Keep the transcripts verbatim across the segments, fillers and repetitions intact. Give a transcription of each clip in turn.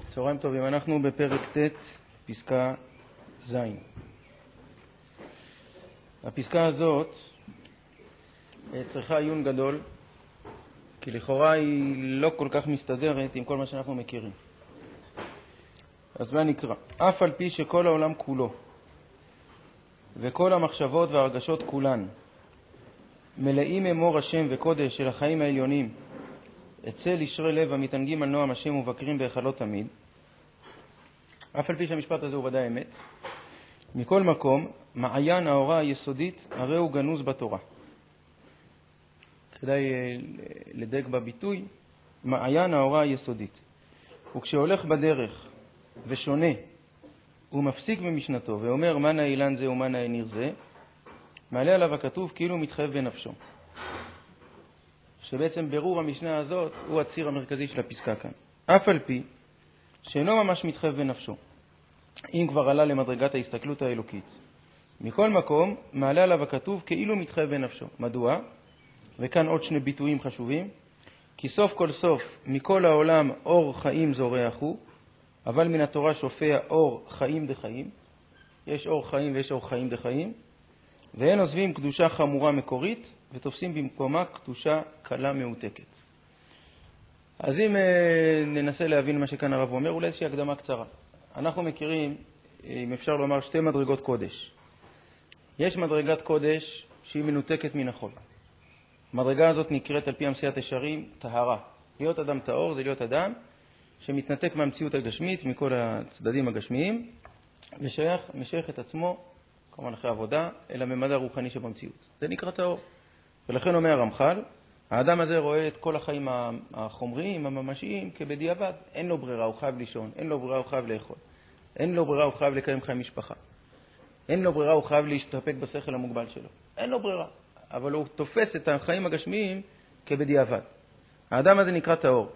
צהריים טובים, אנחנו בפרק ט' פסקה ז'. הפסקה הזאת צריכה עיון גדול, כי לכאורה היא לא כל כך מסתדרת עם כל מה שאנחנו מכירים. אז מה נקרא? אף על פי שכל העולם כולו וכל המחשבות והרגשות כולן מלאים אמור השם וקודש של החיים העליונים אצל ישרי לב המתענגים על נועם השם ובקרים בהיכלות תמיד, אף על פי שהמשפט הזה הוא ודאי אמת, מכל מקום מעיין האורה היסודית הרי הוא גנוז בתורה. כדאי לדייק בביטוי, מעיין האורה היסודית. וכשהולך בדרך ושונה ומפסיק במשנתו ואומר מה נאה אילן זה ומה נאה ניר זה, מעלה עליו הכתוב כאילו מתחייב בנפשו. שבעצם ברור המשנה הזאת הוא הציר המרכזי של הפסקה כאן. אף על פי שאינו ממש מתחייב בנפשו, אם כבר עלה למדרגת ההסתכלות האלוקית. מכל מקום מעלה עליו הכתוב כאילו מתחייב בנפשו. מדוע? וכאן עוד שני ביטויים חשובים. כי סוף כל סוף מכל העולם אור חיים זורח הוא, אבל מן התורה שופע אור חיים דחיים. יש אור חיים ויש אור חיים דחיים. ואין עוזבים קדושה חמורה מקורית ותופסים במקומה קדושה קלה מעותקת. אז אם ננסה להבין מה שכאן הרב אומר, אולי איזושהי הקדמה קצרה. אנחנו מכירים, אם אפשר לומר, שתי מדרגות קודש. יש מדרגת קודש שהיא מנותקת מן החול. המדרגה הזאת נקראת על פי המציאת ישרים טהרה. להיות אדם טהור זה להיות אדם שמתנתק מהמציאות הגשמית, מכל הצדדים הגשמיים, ושייך, משייך את עצמו, כמובן אחרי עבודה, אל הממד הרוחני שבמציאות. זה נקרא טהור. ולכן אומר הרמח"ל, האדם הזה רואה את כל החיים החומריים, הממשיים, כבדיעבד. אין לו ברירה, הוא חייב לישון. אין לו ברירה, הוא חייב לאכול. אין לו ברירה, הוא חייב לקיים חיי משפחה. אין לו ברירה, הוא חייב להשתפק בשכל המוגבל שלו. אין לו ברירה. אבל הוא תופס את החיים הגשמיים כבדיעבד. האדם הזה נקרא טהור.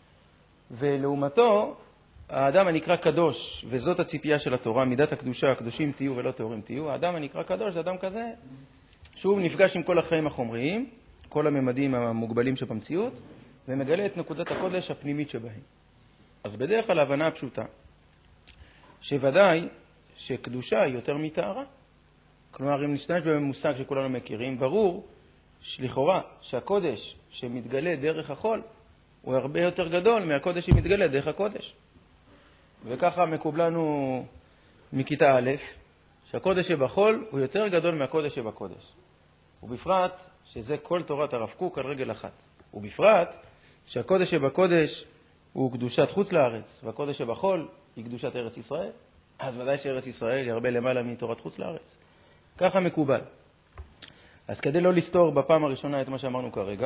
ולעומתו, האדם הנקרא קדוש, וזאת הציפייה של התורה, מידת הקדושה, הקדושים תהיו ולא טהורים תהיו. האדם הנקרא קדוש זה אדם כזה, שהוא נפגש עם כל החיים החומריים, כל הממדים המוגבלים שבמציאות, ומגלה את נקודת הקודש הפנימית שבהם. אז בדרך כלל ההבנה הפשוטה, שוודאי שקדושה היא יותר מטהרה. כלומר, אם נשתמש במושג שכולנו מכירים, ברור שלכאורה שהקודש שמתגלה דרך החול, הוא הרבה יותר גדול מהקודש שמתגלה דרך הקודש. וככה מקובלנו מכיתה א', שהקודש שבחול הוא יותר גדול מהקודש שבקודש. ובפרט שזה כל תורת הרב קוק על רגל אחת. ובפרט שהקודש שבקודש הוא קדושת חוץ לארץ, והקודש שבחול היא קדושת ארץ ישראל. אז ודאי שארץ ישראל היא הרבה למעלה מתורת חוץ לארץ. ככה מקובל. אז כדי לא לסתור בפעם הראשונה את מה שאמרנו כרגע,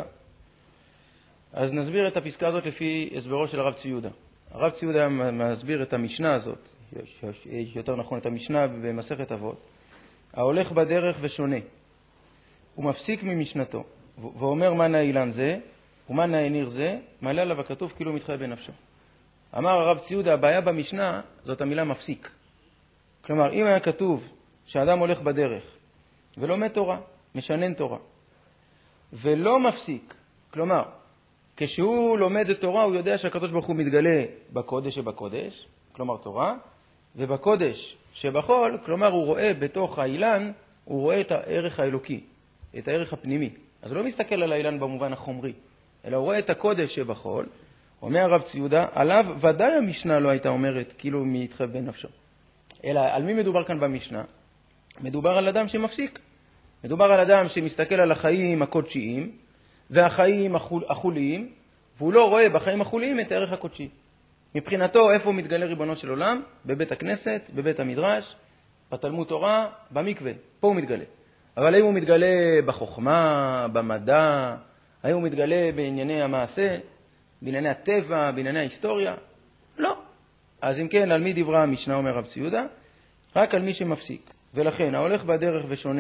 אז נסביר את הפסקה הזאת לפי הסברו של הרב צבי יהודה. הרב צבי יהודה מסביר את המשנה הזאת, יותר נכון את המשנה במסכת אבות, ההולך בדרך ושונה. הוא מפסיק ממשנתו, ואומר מה נאה אילן זה, ומה נאה ניר זה, מעלה עליו הכתוב כאילו מתחייב בנפשו. אמר הרב צבי יהודה, הבעיה במשנה זאת המילה מפסיק. כלומר, אם היה כתוב שהאדם הולך בדרך ולומד תורה, משנן תורה, ולא מפסיק, כלומר, כשהוא לומד את תורה הוא יודע שהקדוש ברוך הוא מתגלה בקודש שבקודש, כלומר תורה, ובקודש שבחול, כלומר הוא רואה בתוך האילן, הוא רואה את הערך האלוקי, את הערך הפנימי. אז הוא לא מסתכל על האילן במובן החומרי, אלא הוא רואה את הקודש שבחול. אומר הרב צבי יהודה, עליו ודאי המשנה לא הייתה אומרת כאילו מתחייב בנפשו. אלא על מי מדובר כאן במשנה? מדובר על אדם שמפסיק. מדובר על אדם שמסתכל על החיים הקודשיים והחיים החול, החוליים, והוא לא רואה בחיים החוליים את הערך הקודשי. מבחינתו איפה הוא מתגלה ריבונו של עולם? בבית הכנסת, בבית המדרש, בתלמוד תורה, במקווה. פה הוא מתגלה. אבל האם הוא מתגלה בחוכמה, במדע, האם הוא מתגלה בענייני המעשה, בענייני הטבע, בענייני ההיסטוריה? לא. אז אם כן, על מי דיברה המשנה, אומר רב צבי יהודה? רק על מי שמפסיק. ולכן, ההולך בדרך ושונה.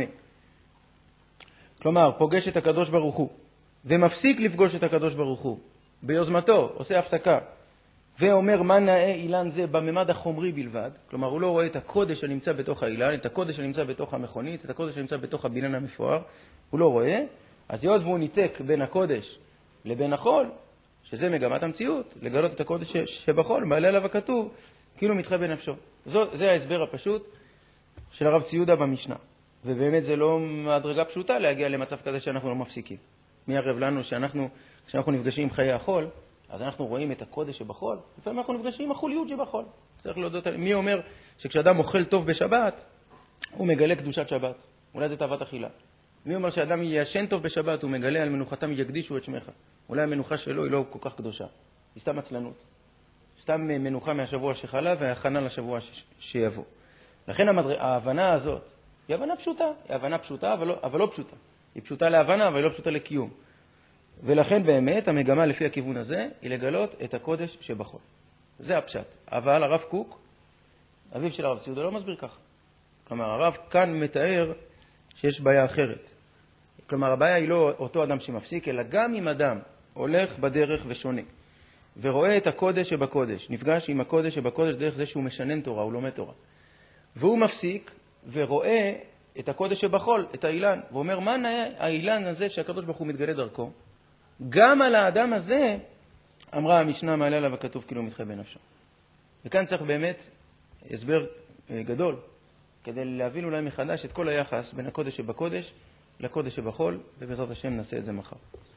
כלומר, פוגש את הקדוש ברוך הוא, ומפסיק לפגוש את הקדוש ברוך הוא, ביוזמתו, עושה הפסקה, ואומר מה נאה אילן זה בממד החומרי בלבד, כלומר הוא לא רואה את הקודש שנמצא בתוך האילן, את הקודש שנמצא בתוך המכונית, את הקודש שנמצא בתוך הבניין המפואר, הוא לא רואה, אז יוד והוא ניתק בין הקודש לבין החול, שזה מגמת המציאות, לגלות את הקודש שבחול, מעלה עליו הכתוב, כאילו מתחבא בנפשו. זה ההסבר הפשוט של הרב ציודה במשנה. ובאמת זה לא מדרגה פשוטה להגיע למצב כזה שאנחנו לא מפסיקים. מי ערב לנו שאנחנו, כשאנחנו נפגשים עם חיי החול, אז אנחנו רואים את הקודש שבחול, לפעמים אנחנו נפגשים עם החוליות שבחול. צריך להודות על... מי אומר שכשאדם אוכל טוב בשבת, הוא מגלה קדושת שבת. אולי זה תאוות אכילה. מי אומר שאדם ישן טוב בשבת, הוא מגלה על מנוחתם יקדישו את שמך. אולי המנוחה שלו היא לא כל כך קדושה. היא סתם עצלנות. סתם מנוחה מהשבוע שחלה והכנה לשבוע ש... שיבוא. לכן המדר... ההבנה הזאת היא הבנה פשוטה. היא הבנה פשוטה, אבל לא, אבל לא פשוטה. היא פשוטה להבנה, אבל היא לא פשוטה לקיום. ולכן באמת המגמה לפי הכיוון הזה היא לגלות את הקודש שבחול. זה הפשט. אבל הרב קוק, אביו של הרב ציודה, לא מסביר ככה. כלומר, הרב כאן מתאר שיש בעיה אחרת. כלומר, הבעיה היא לא אותו אדם שמפסיק, אלא גם אם אדם הולך בדרך ושונה, ורואה את הקודש שבקודש, נפגש עם הקודש שבקודש דרך זה שהוא משנן תורה, הוא לומד תורה. והוא מפסיק ורואה את הקודש שבחול, את האילן, ואומר, מה האילן הזה שהקדוש ברוך הוא מתגלה דרכו? גם על האדם הזה, אמרה המשנה מעלה עליו הכתוב כאילו מתחבא בנפשו. וכאן צריך באמת הסבר גדול, כדי להבין אולי מחדש את כל היחס בין הקודש שבקודש לקודש שבחול, ובעזרת השם נעשה את זה מחר.